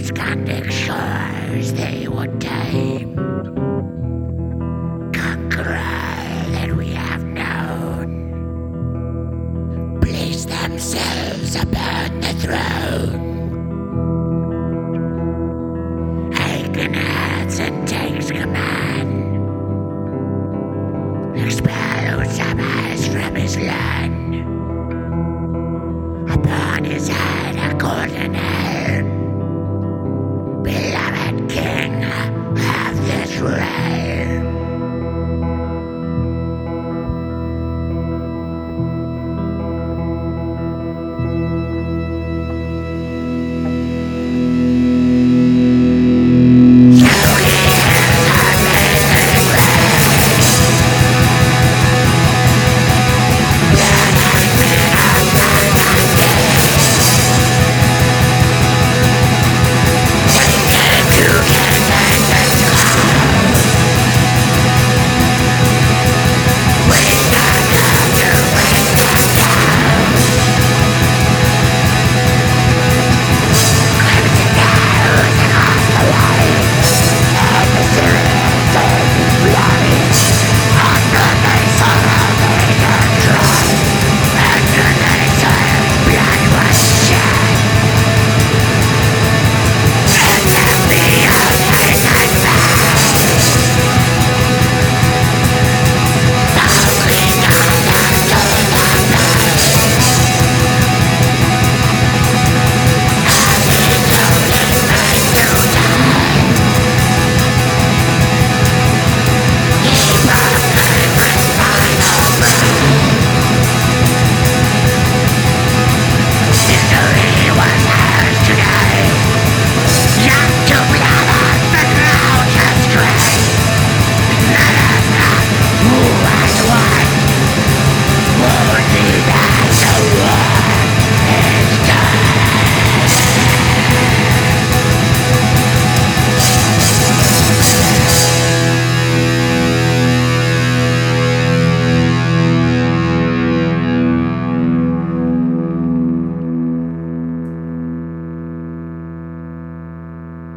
Scandic shores they would tame, conquer all that we have known, place themselves upon the throne. Alkenhadsen takes command, expel Usamas from his land. Upon his head a golden